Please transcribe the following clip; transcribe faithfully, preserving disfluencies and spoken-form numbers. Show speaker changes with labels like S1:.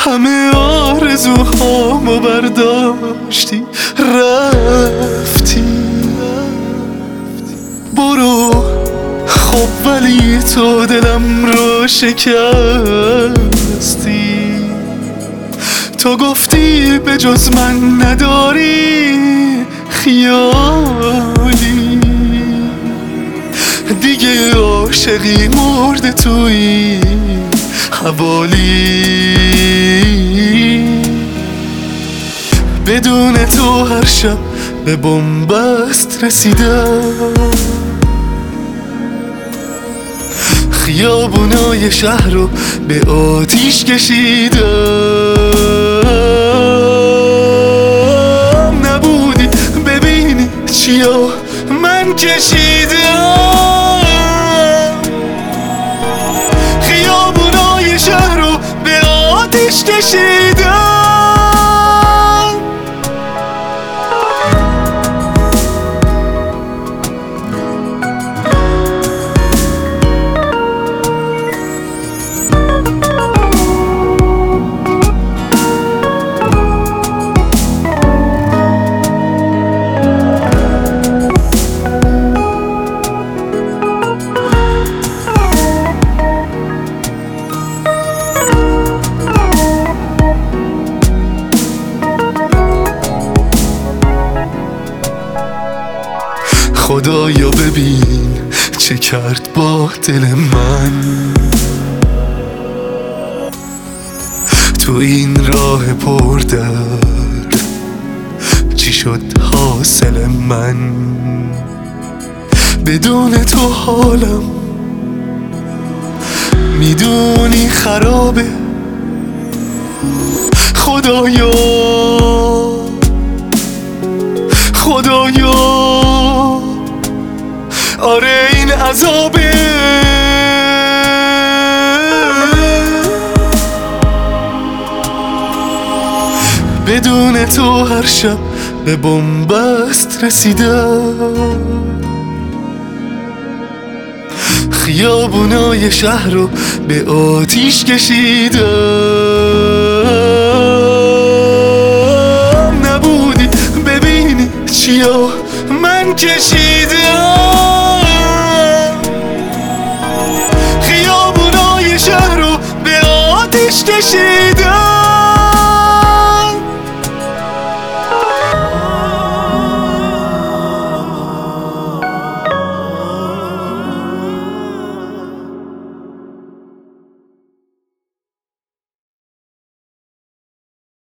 S1: همه آرزوهامو برداشتی رفتی. برو خب ولی تو دلم رو شکستی. تو گفتی به جز من نداری خیالی، دیگه عاشقی مرده توی حوالی. بدون تو هر شب به بنبست رسیدم، خیابونای شهر رو به آتیش کشیدم. نبودی ببینی چیا من کشیدم، خیابونای شهر رو به آتیش کشیدم. خدایا ببین چه کرد با دل من، تو این راه پردرد چی شد حاصل من. بدون تو حالم میدونی خرابه. خدایا خدایا آره این عذابه. بدون تو هر شب به بنبست رسیدم، خیابونای شهر رو به آتیش کشیدم. نبودی ببینی چیا من کشیدم، خیابونای شهر رو به آتیش کشیدم.